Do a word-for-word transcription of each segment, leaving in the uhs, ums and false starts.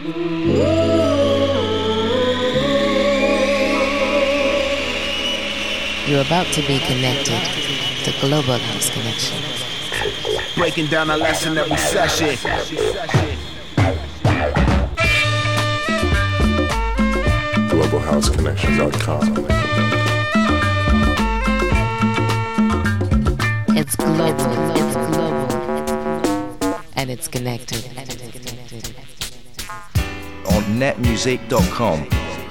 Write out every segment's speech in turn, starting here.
You're about to be connected to Global House Connection. Breaking down a lesson every session. global house connection dot com. It's global, it's global, and it's connected. On net music dot com.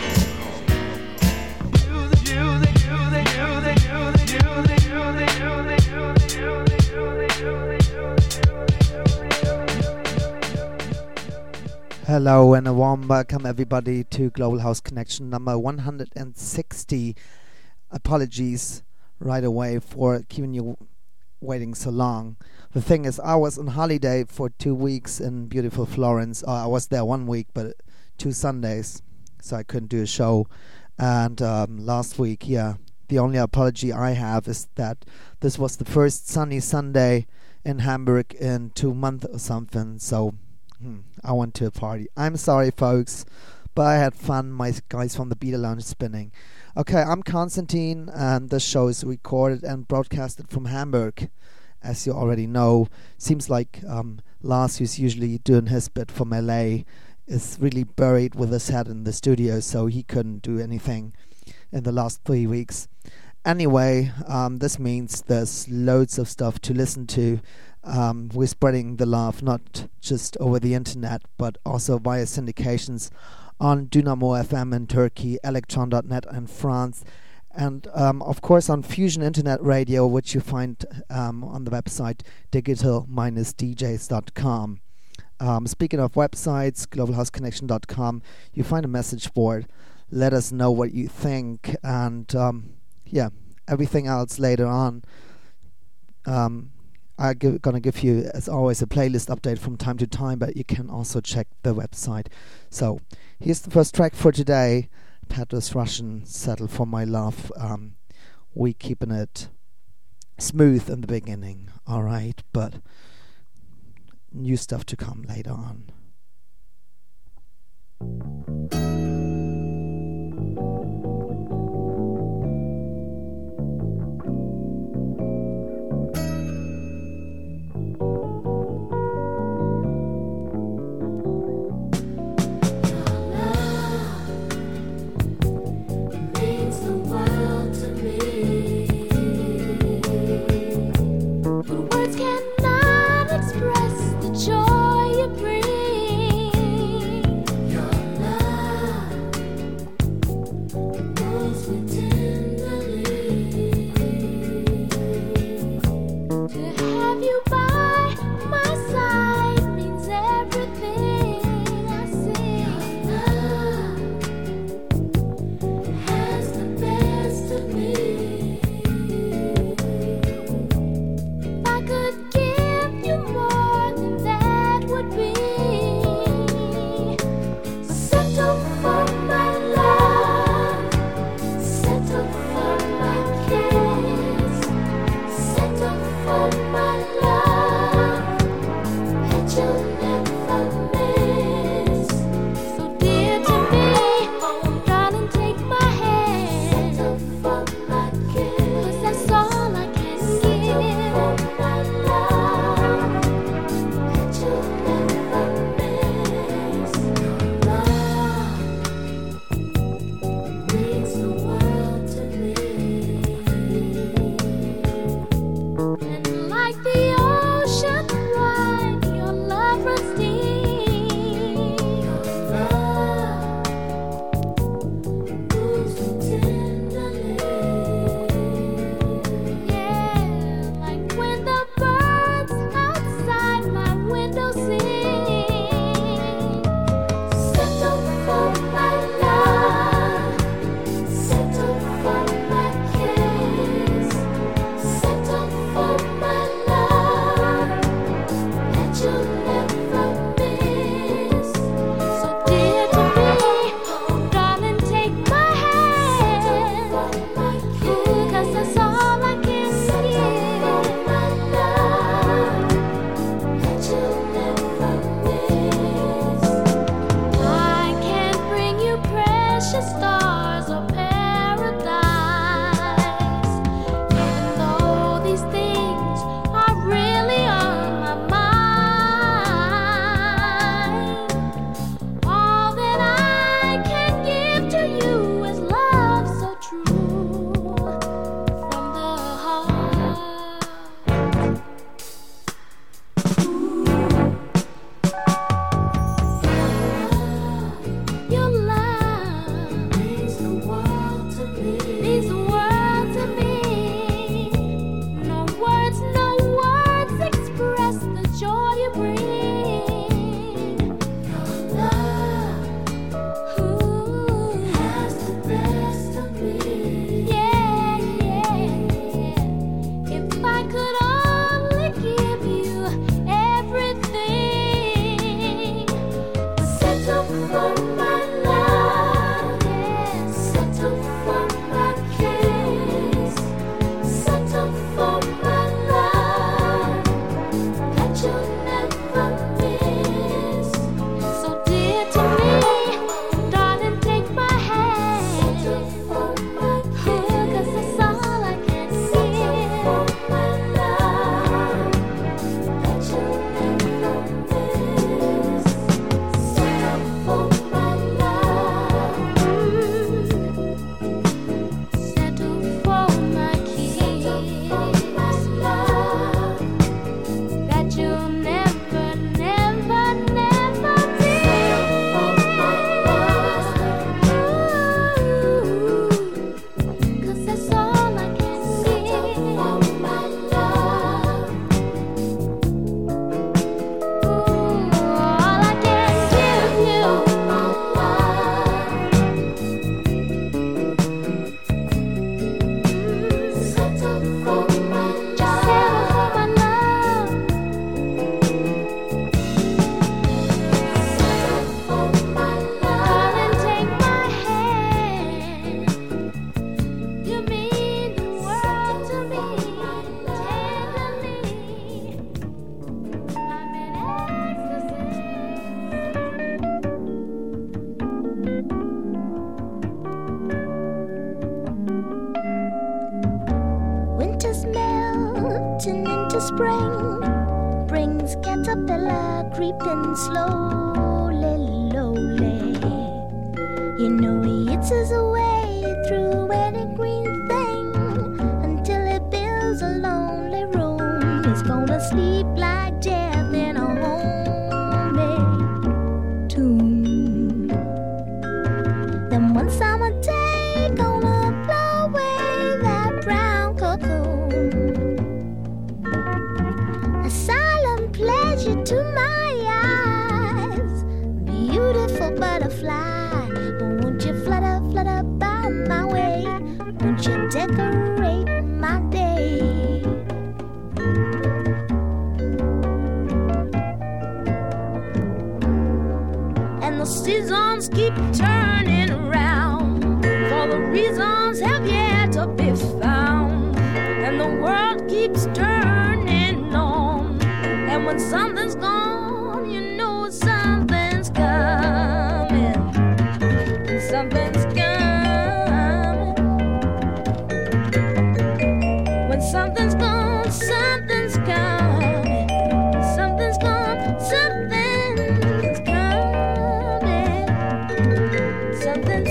Hello and a warm welcome everybody to Global House Connection number one hundred sixty. Apologies right away for keeping you waiting so long. The thing is, I was on holiday for two weeks in beautiful Florence. Uh, I was there one week, but two Sundays, so I couldn't do a show. And um, last week, yeah, the only apology I have is that this was the first sunny Sunday in Hamburg in two months or something, so Hmm, I went to a party. I'm sorry, folks, but I had fun. My guys from the Beta Lounge spinning. Okay, I'm Konstantin, and this show is recorded and broadcasted from Hamburg, as you already know. Seems like um, Lars, who's usually doing his bit from L A, is really buried with his head in the studio, so he couldn't do anything in the last three weeks. Anyway, um, this means there's loads of stuff to listen to. Um, we're spreading the love not just over the internet but also via syndications on Dynamo F M in Turkey, Electron dot net in France, and um, of course on Fusion Internet Radio, which you find um, on the website digital dash d js dot com. Um, speaking of websites, global house connection dot com, you find a message board. Let us know what you think, and um, yeah, everything else later on. Um, I'm g- going to give you, as always, a playlist update from time to time, but you can also check the website. So, here's the first track for today. Petrus Russian, Settle for My Love. Um, we keeping it smooth in the beginning, alright, but new stuff to come later on. Words cannot express the joy you bring. spring brings caterpillar creeping slowly, lowly. You know he eats his way through any green thing until he builds a lonely room. He's gonna sleep like death in a homemade tomb. Then one summer day, gonna blow away that brown cocoon. A silent pleasure to my eyes, beautiful butterfly. Won't you flutter, flutter by my way? Won't you decorate my day? And the seasons keep turning around, for the reasons have yet to be found. And the world keeps turning on, and when something's gone, you know something's coming. Something's coming. When something's gone, something's coming. Something's gone, something's coming. Something's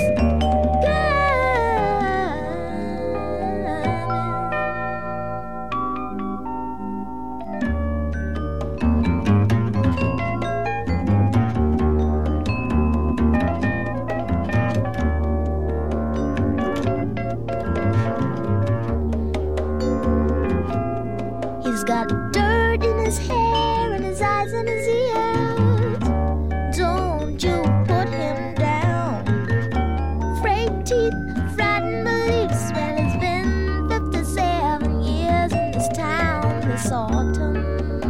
He's got dirt in his hair and his eyes and his ears. Don't you put him down. Frayed teeth, frightened beliefs. Well, it's been fifty-seven years in this town this autumn.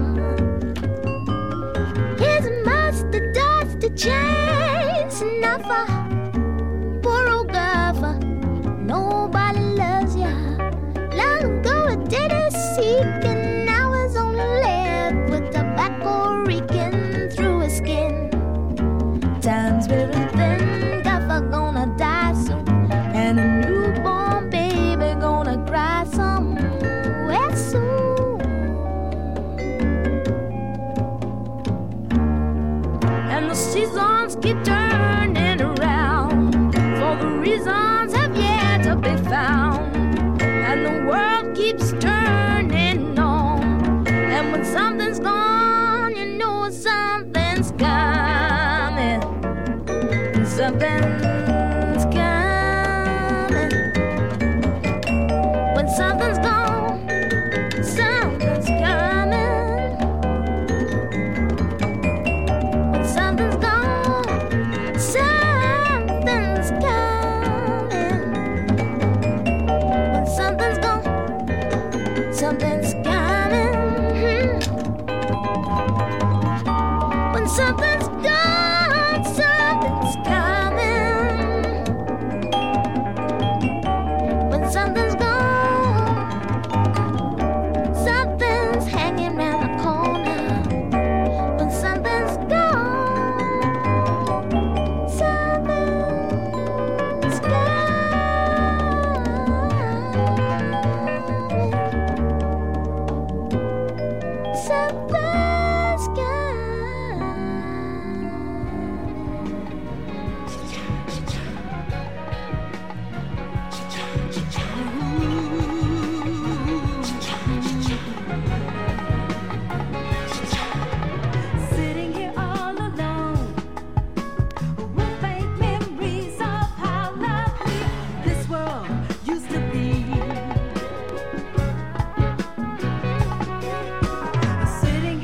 Here's a musty, dusty chase, enough for poor old Guffer. Nobody loves ya. Long ago it did a seeking. Time's very thin, Guffer gonna die soon, and a newborn baby gonna cry somewhere soon. And the seasons keep turning around, for the reasons have yet to be found. And the world keeps turning on, and when something's gone, you know something's coming. Something's coming. When something's gone, something's coming. When something's gone, something's coming. When something's gone, something's coming. When something's gone, something's coming. When something's gone, something's hanging round the corner. When something's gone, something's coming. Something's Sitting here all alone with vague memories of how lovely this world used to be. Sitting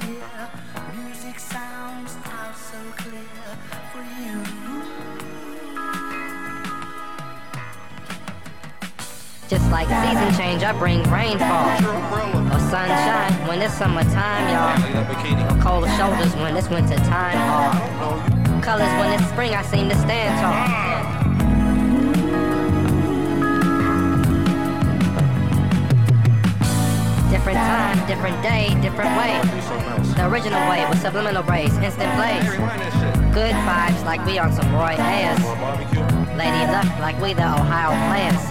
here. Music sounds out so clear for you. Just like season change, I bring rainfall or sunshine when it's summertime, y'all. Or cold shoulders when it's winter time, or colors when it's spring. I seem to stand tall. Different time, different day, different way. The original way with subliminal rays, instant blaze. Good vibes like we on some Roy Ayers. Lady Luck like we the Ohio players.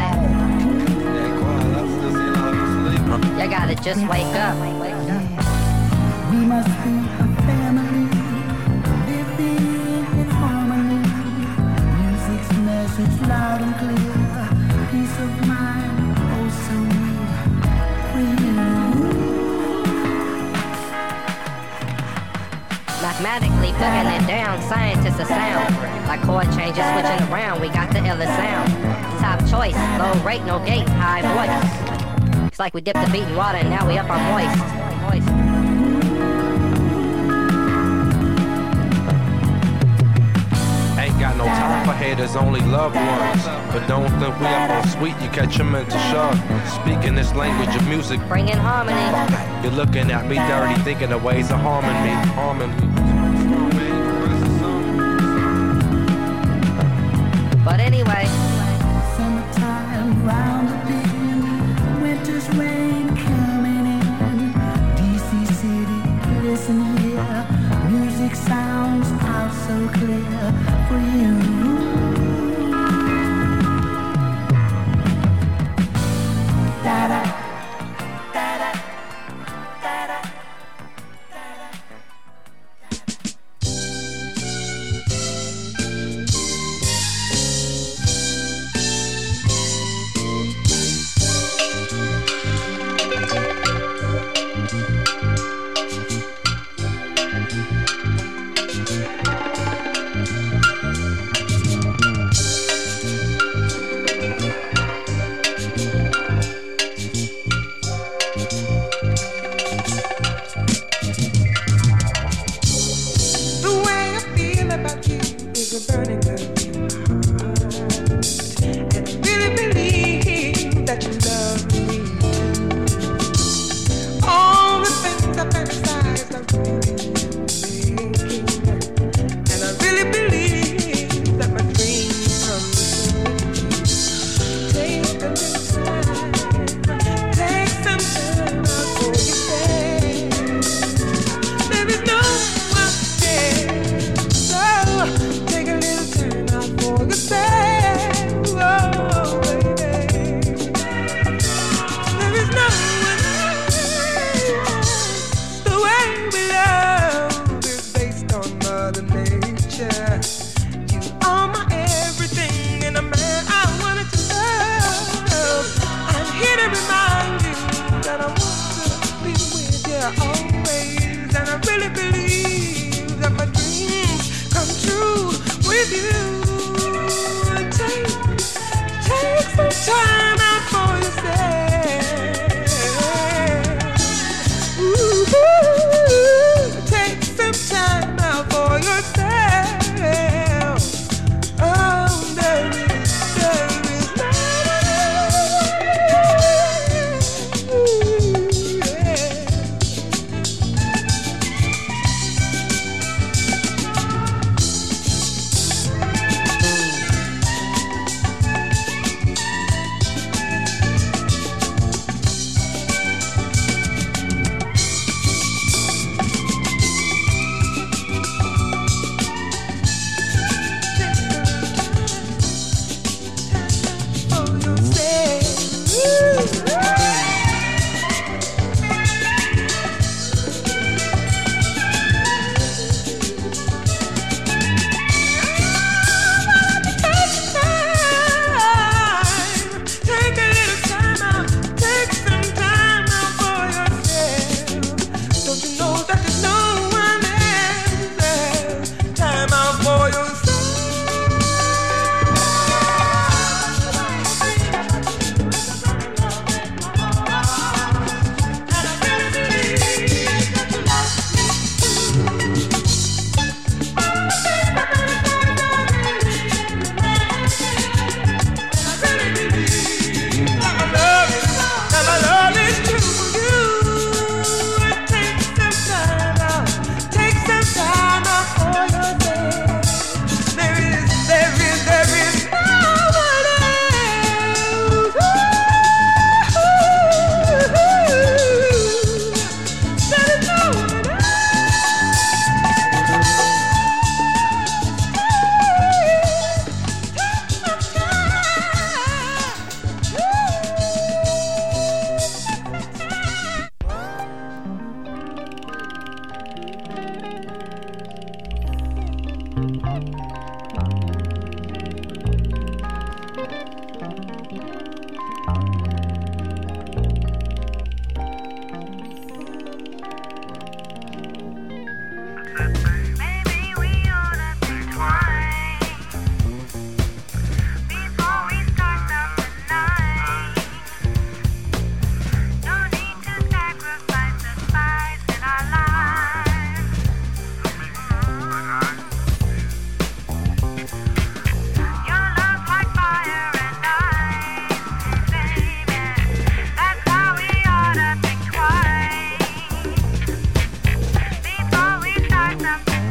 You gotta just wake up. We must be a family, living in harmony. Music's message loud and clear. Peace of mind, oh so Mathematically putting it down, scientists are sound. Like chord changes switching around, we got the illest sound. Top choice, low rate, no gate, high voice. It's like we dipped the beat in water and now we up on moist. moist. Ain't got no time for haters, only loved ones. But don't think we up on sweet, you catch a mental shock. Speaking this language of music, bringing harmony. You're looking at me dirty, thinking of ways of harming me, harming me. But anyway, summertime round the bend, winter's rain coming in. D C City, listen here, music sounds out so clear for you. Da-da. Before we start something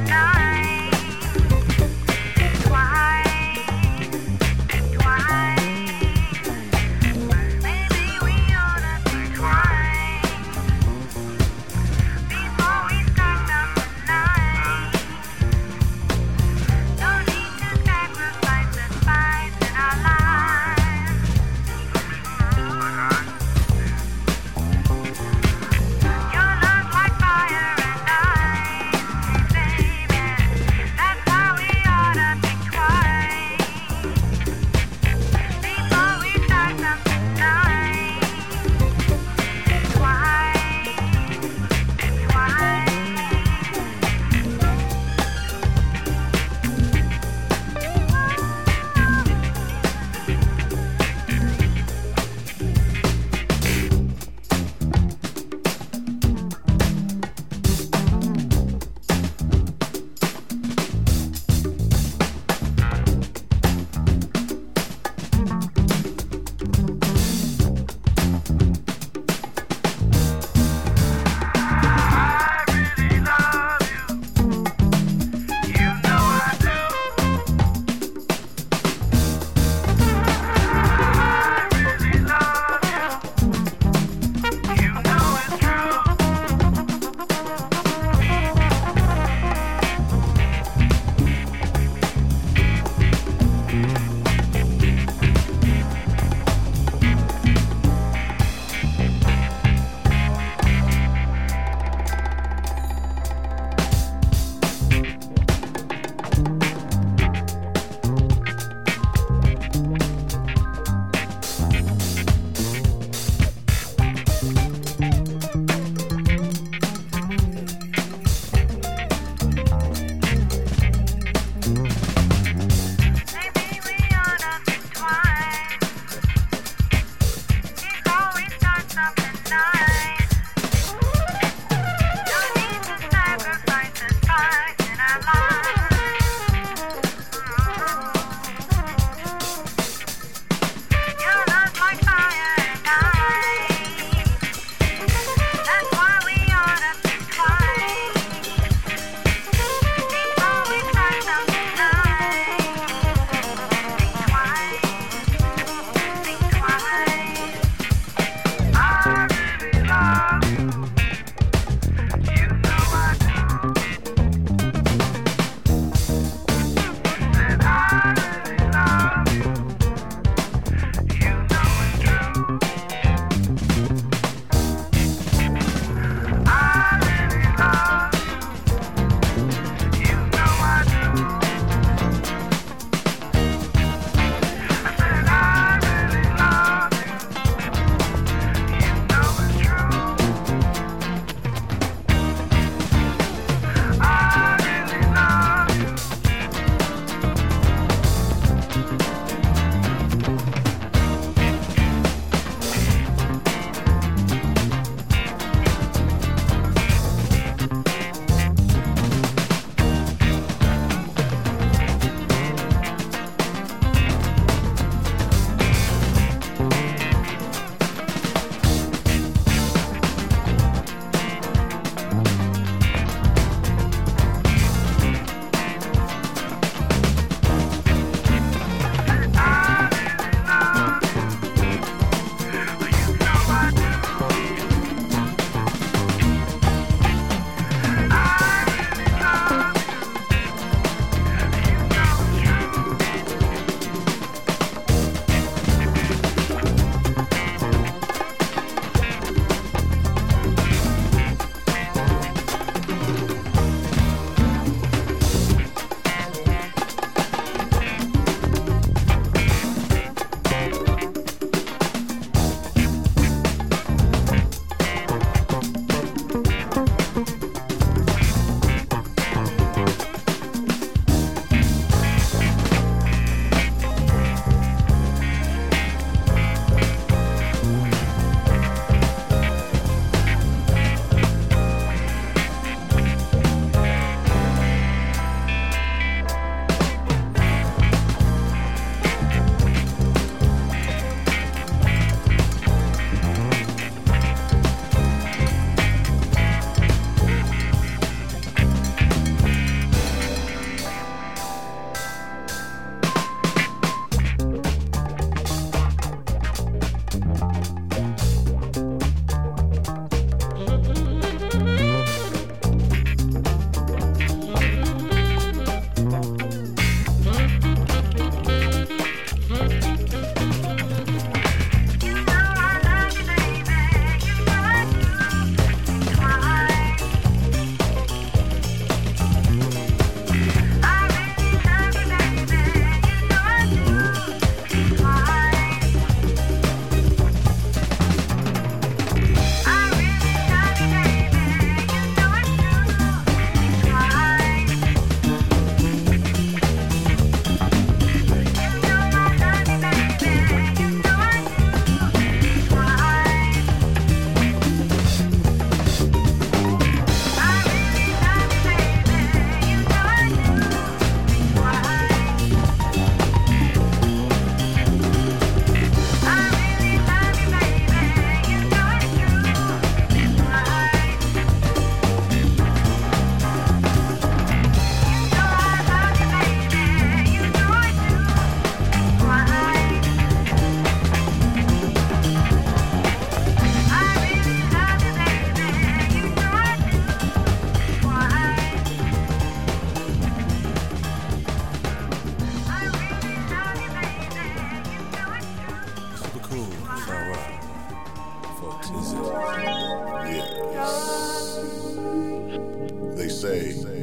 say,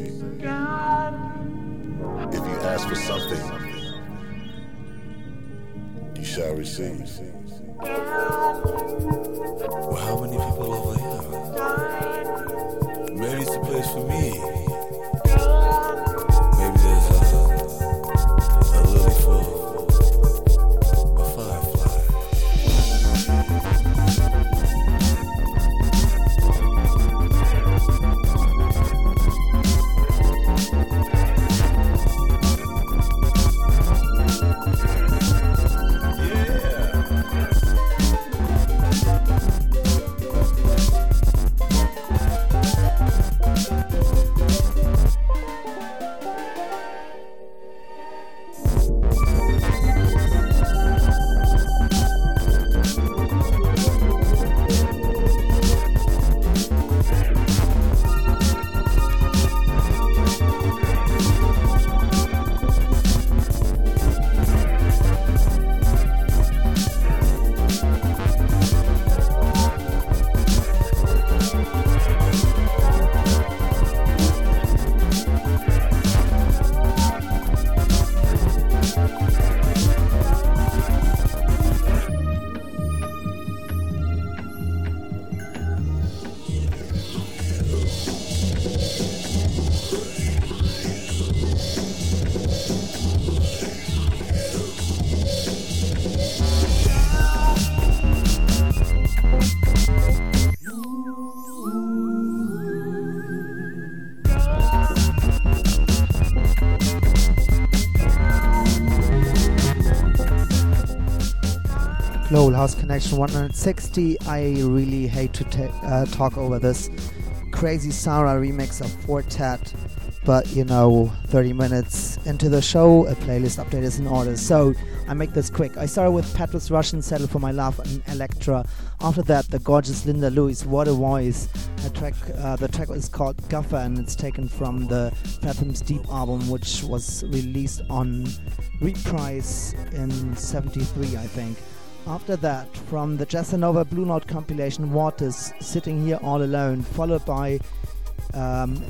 if you ask for something, you shall receive. Well, how many people over here? Maybe it's the place for me. Maybe there's a, a lily for a firefly. Global House Connection one hundred sixty. I really hate to ta- uh, talk over this Crazy Sarah remix of Fortet, but you know, thirty minutes into the show, a playlist update is in order, so I make this quick. I started with Petrus Russian, Settle for My Love, and Electra. After that, the gorgeous Linda Lewis, What a Voice. A track, uh, the track is called Guffer, and it's taken from the Fathoms Deep album, which was released on Reprise in seventy-three, I think. After that, from the Jazzanova Blue Note compilation, Waters, Sitting Here All Alone, followed by um,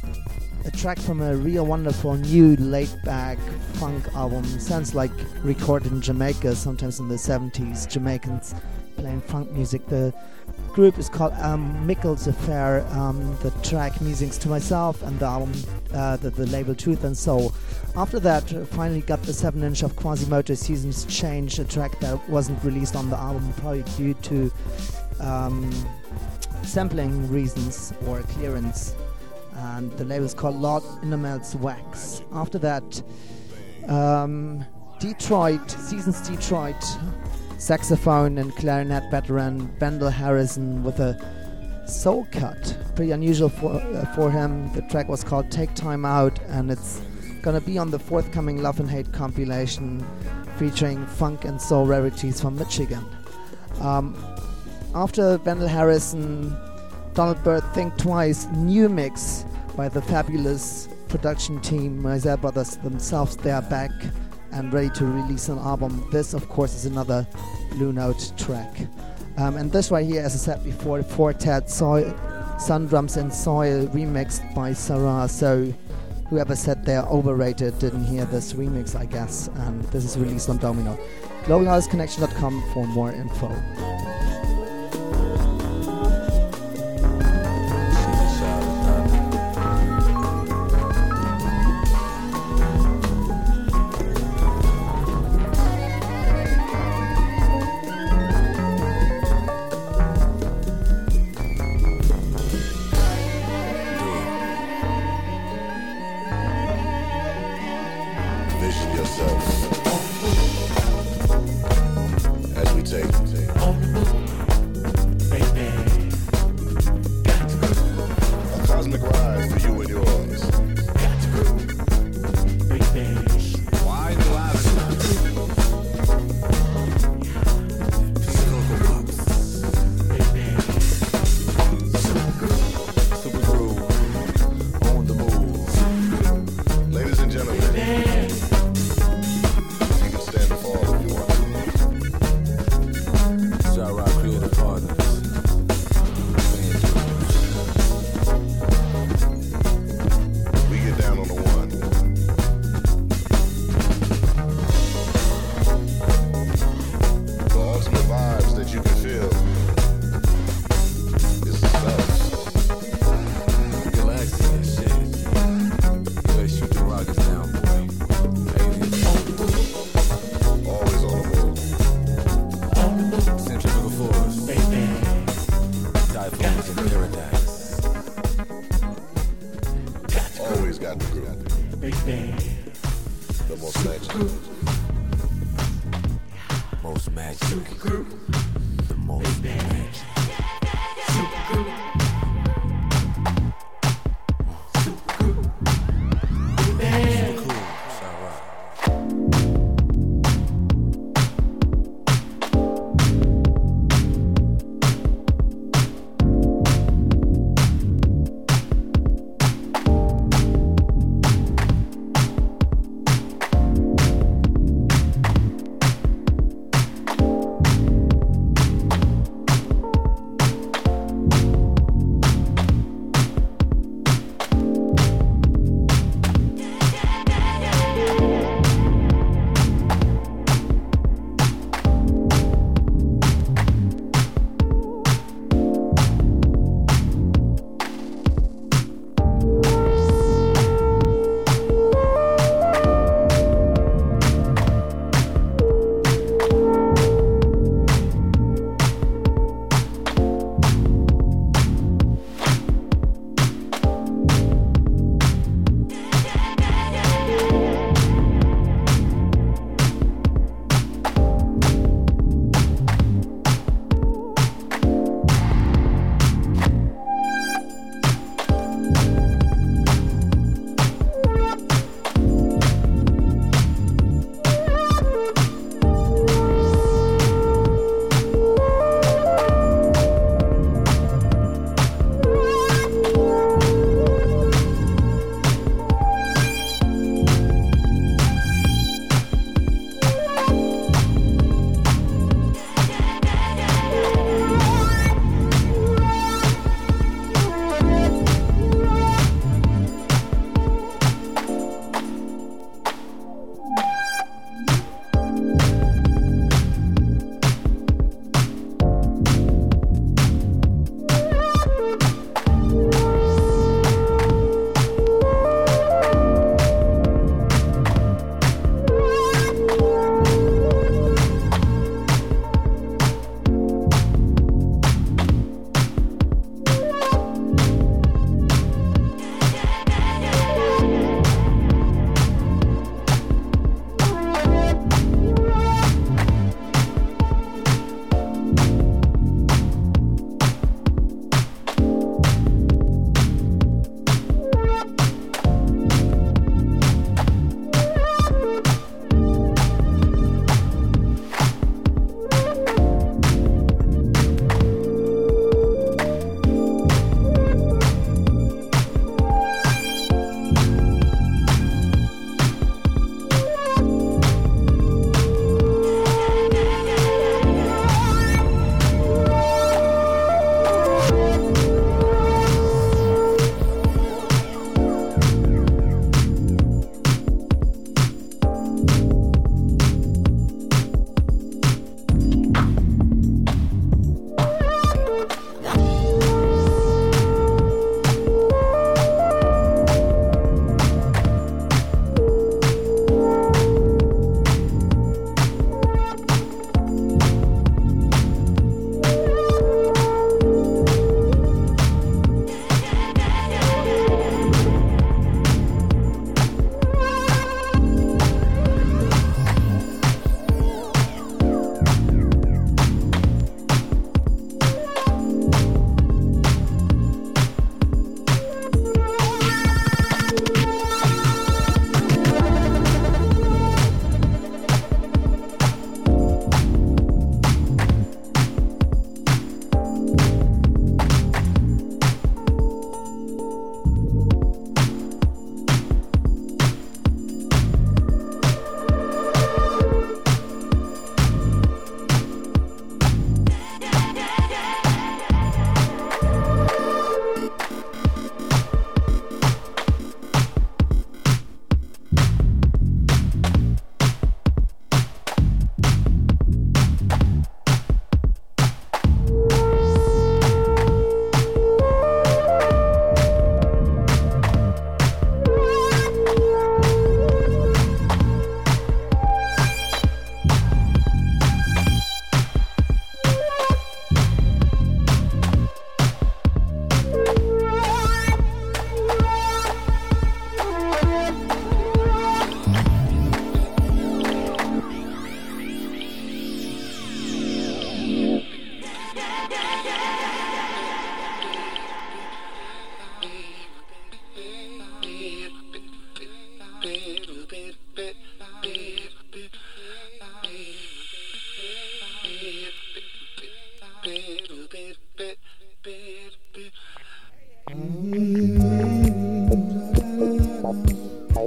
a track from a real wonderful new laid-back funk album. Sounds like recorded in Jamaica, sometimes in the seventies. Jamaicans playing funk music. The group is called um, Mickle's Affair. Um, the track Musings to Myself, and the album, uh, the, the label Truth and Soul. After that, uh, finally got the seven inch of Quasimoto Seasons Change, a track that wasn't released on the album, probably due to um, sampling reasons or clearance. And the label is called Lord Inamel's Wax. After that, um, Detroit, Seasons Detroit, saxophone and clarinet veteran Bendel Harrison with a soul cut. Pretty unusual for, uh, for him. The track was called Take Time Out, and it's gonna be on the forthcoming Love and Hate compilation featuring funk and soul rarities from Michigan. Um, after Bendel Harrison, Donald Byrd, Think Twice, new mix by the fabulous production team, Isaiah Brothers themselves. They are back and ready to release an album. This, of course, is another Blue Note track. Um, and this right here, as I said before, Fortet, Soil, Sun Drums and Soil, remixed by Sarah. So whoever said they're overrated didn't hear this remix, I guess. And this is released on Domino. global house connection dot com for more info. always got the groove. Big band. The most magic. Most magic. The most magic. Super group.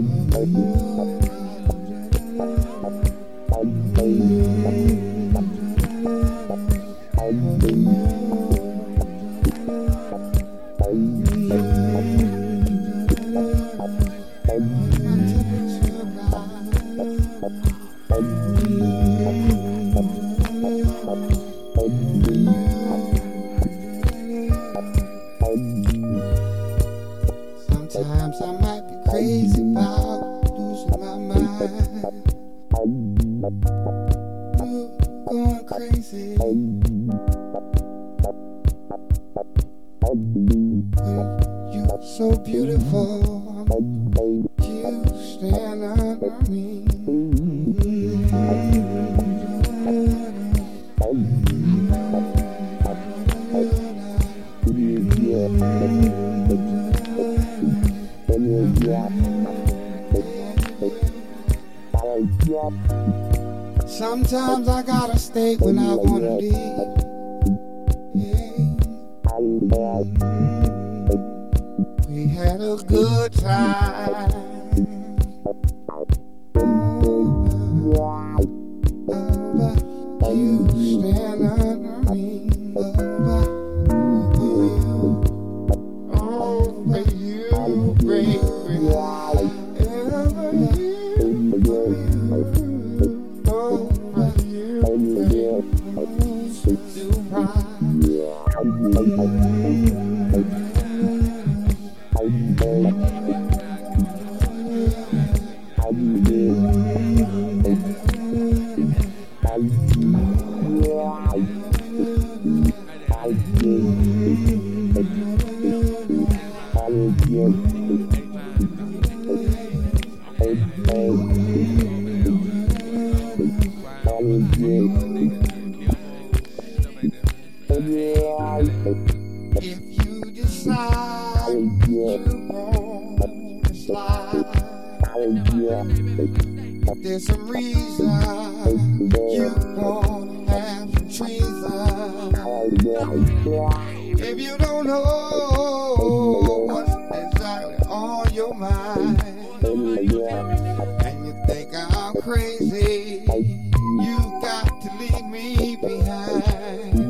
Sometimes I might be crazy about losing my mind. You're going crazy. You're so beautiful. You stand under me. Sometimes I gotta stay when I wanna leave. Yeah. We had a good time. You stand under me. Oh, baby, you, baby. If you decide you want to slide, there's some reason you want to have some treason. If you don't know what's exactly on your mind, and you think I'm crazy, you got to leave me behind.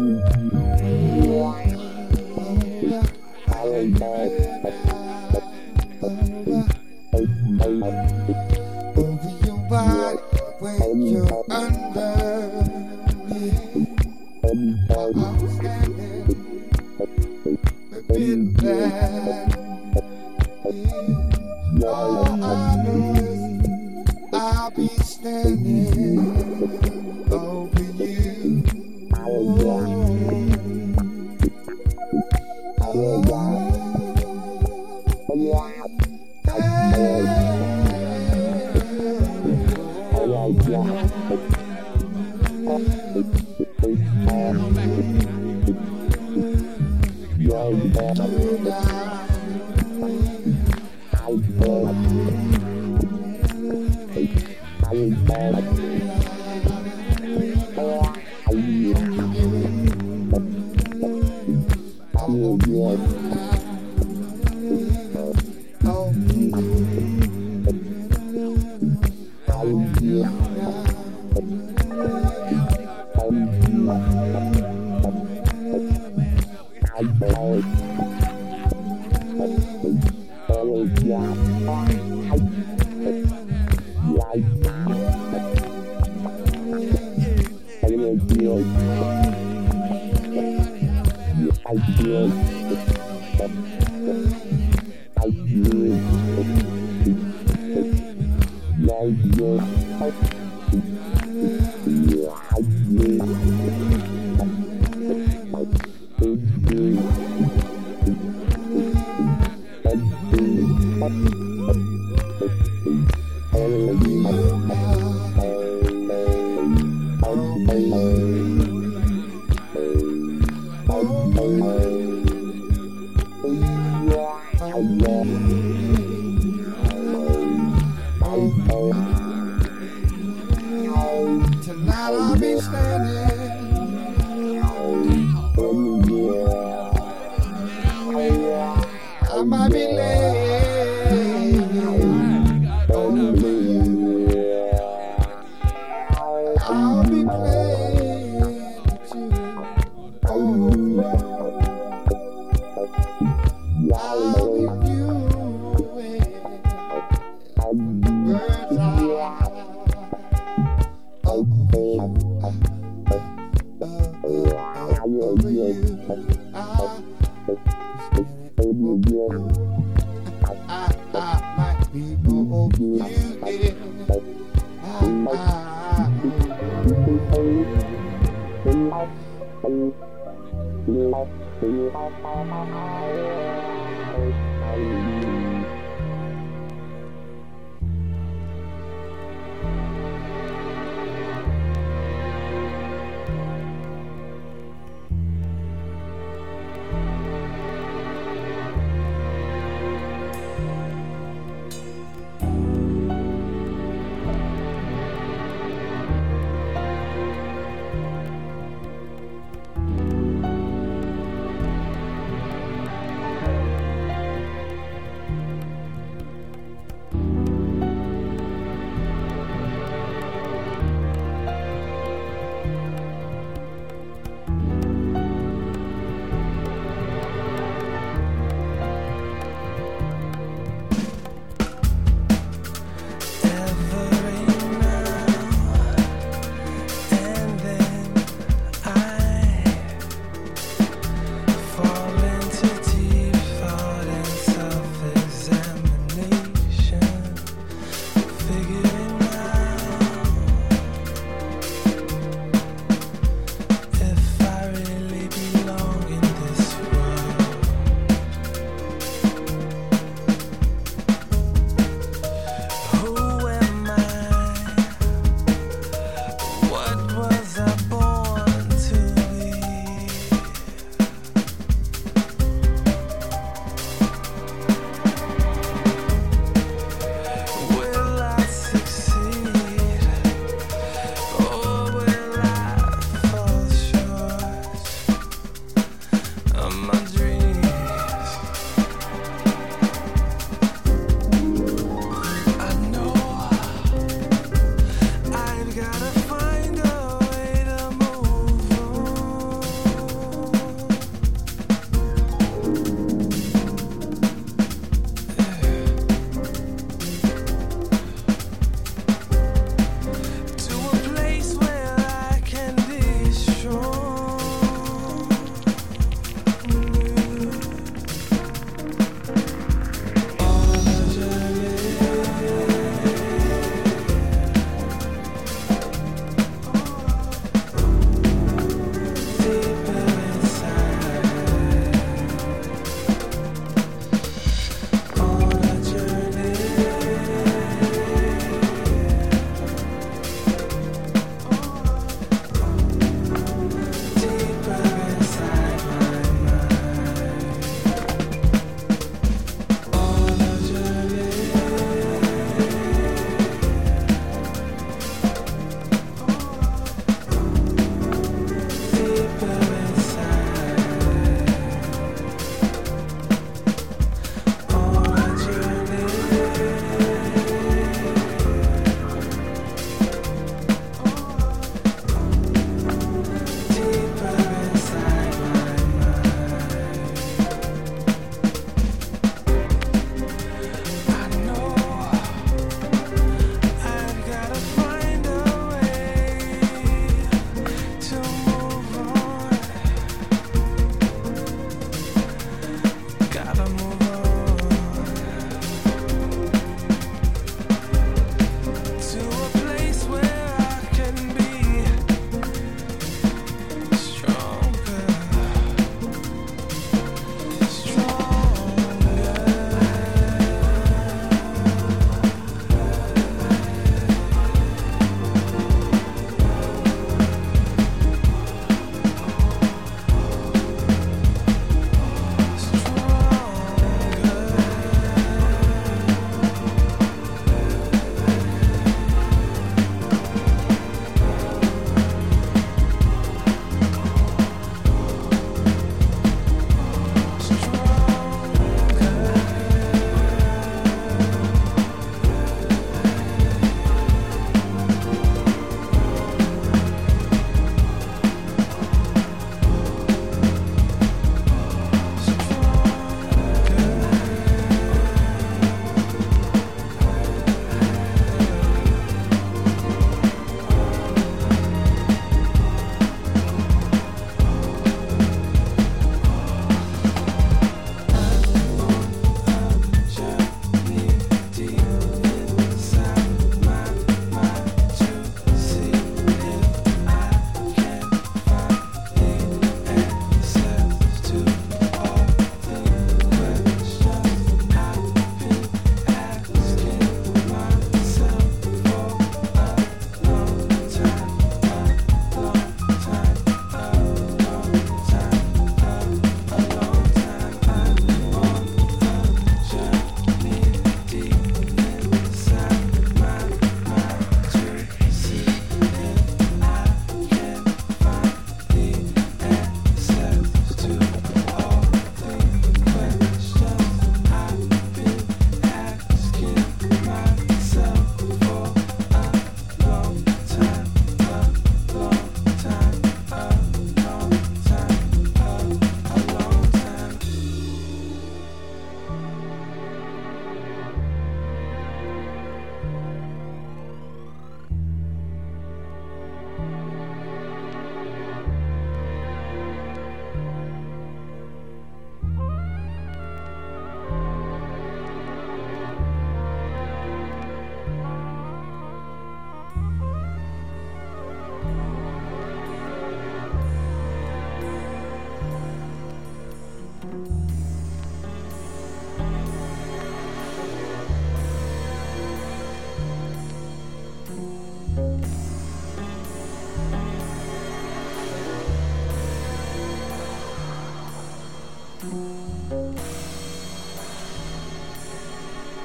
Over your body when you're under me, I'm standing within that. All I know is I'll be standing over you. Tonight I'll be standing. I might be late.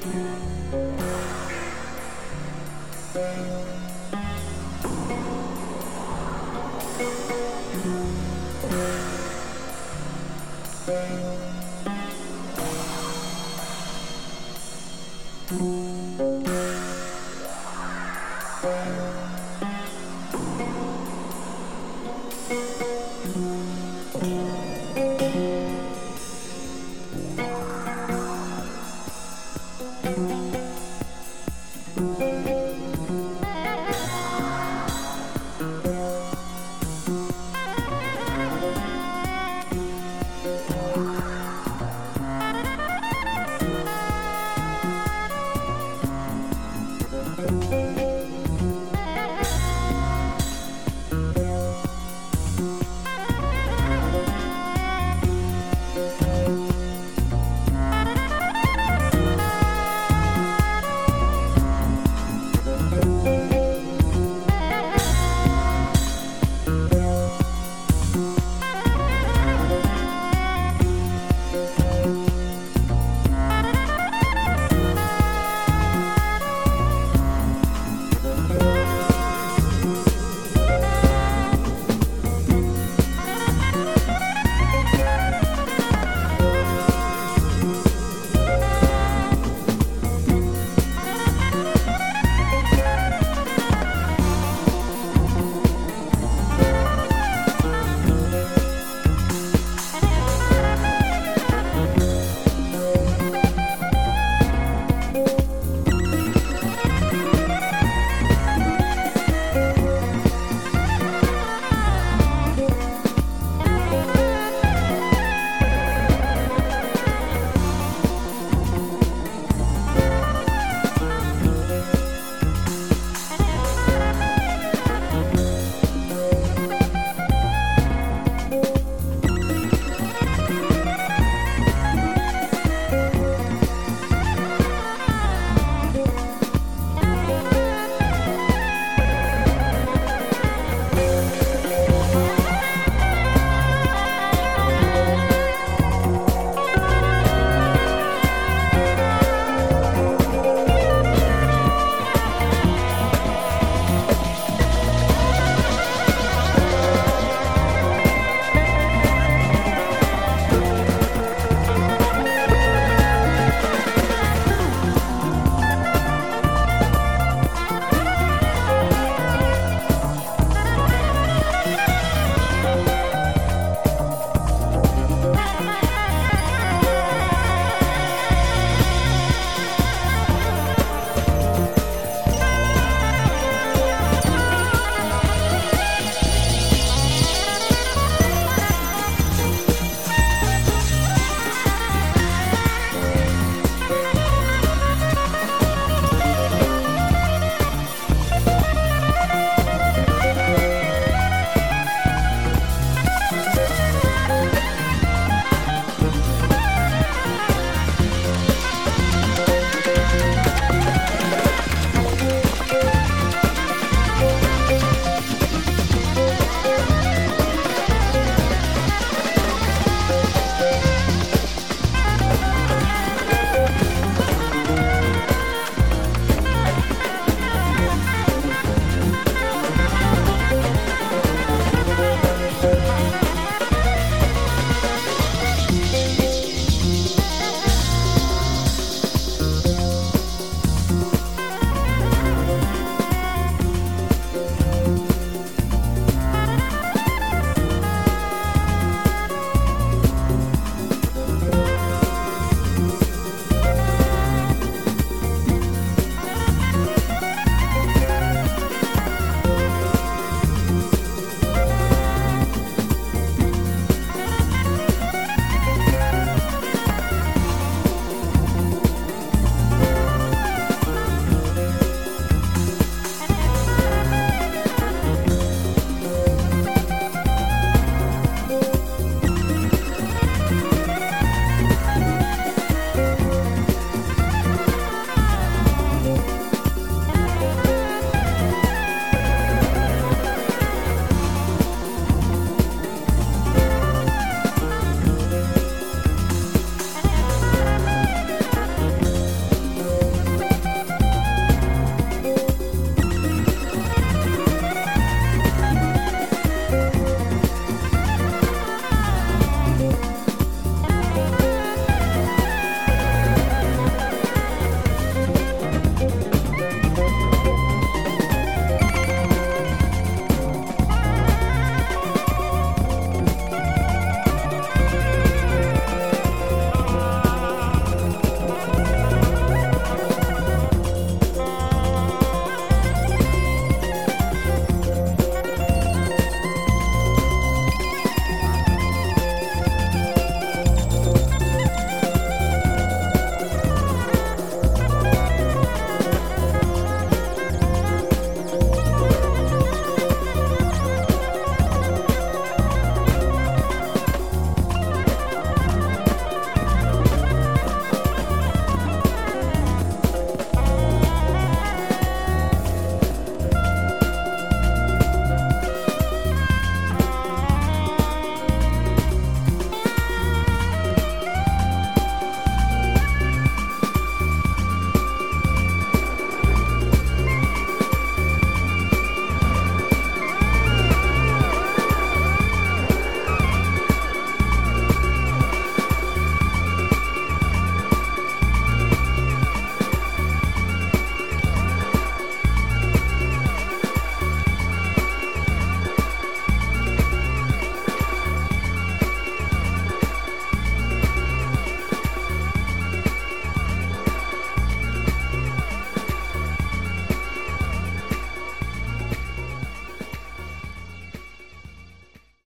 Thank you.